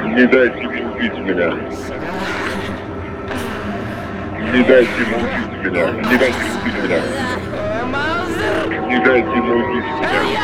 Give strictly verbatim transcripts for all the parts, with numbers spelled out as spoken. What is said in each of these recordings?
Не дайте ему убить меня. Не дайте ему убить меня. Не дайте ему убить меня. Не дайте ему убить меня.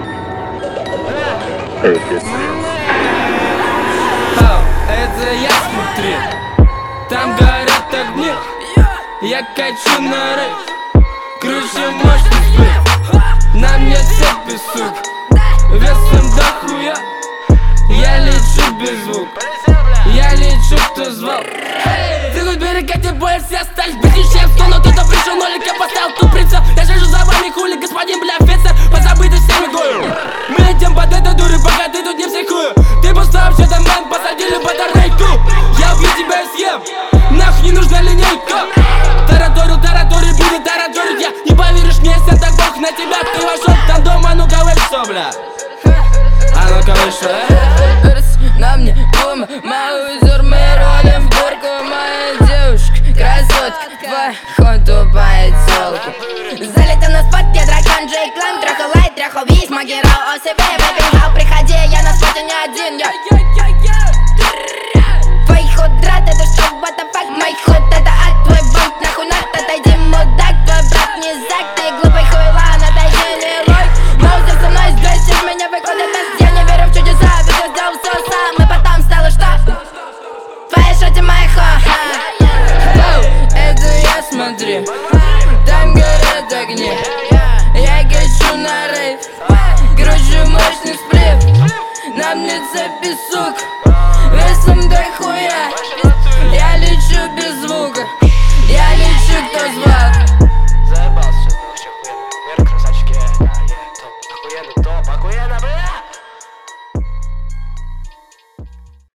Это я смотри. Там горят огни. Я качу на рейс. Круче мощный сплит. На мне цепи, сука. Весом до хуя. Я лечу без звука. Я лечу, кто звал. Ты хоть берега, где боя все остались. Быть еще в сторону, кто-то пришел, нолик, я поставил тут прицел. Я жажу за вами, хули, господин, бля, офицер. Позабыты всеми дурью. Мы летим под этой дурой, пока ты тут не психую. Ты поставил все-то мэн, посадили батарейку. Я убью тебя и съем. Нахуй не нужна линейка. Тараторю, тараторю, будет тараторить. Я не поверишь мне, если так бог на тебя. Ты вошел там дома, ну кого что, бля. А ну кого что, э? На мне бума, мой узор, мы ролим в горку. Моя девушка, красотка, твой тупая тёлка. Залетел на спот, я дракон, Джей Клан. Трахал лайт, трахал весь, магирал о себе. Выбегал, приходи, я на споте не один, я. Твой ход драт, это что, what the fuck? Мой ход это ад, твой банк нахуй над. Отойди, мудак, твой брат не зак. Ты глупый хуйлан, отойди, не лой. Маузер со мной сгасишь, меня выходит нас. Я не верю в чудеса, ведь я сделал все сам. И потом стало что? Твоя шоти моя ха-ха. Это я смотри. Там горят огни. Я качу на рейв. Кручу мощный сплив. На мне цепи, сука. Весом до хуя. Я лечу без звука. Я лечу, кто звал.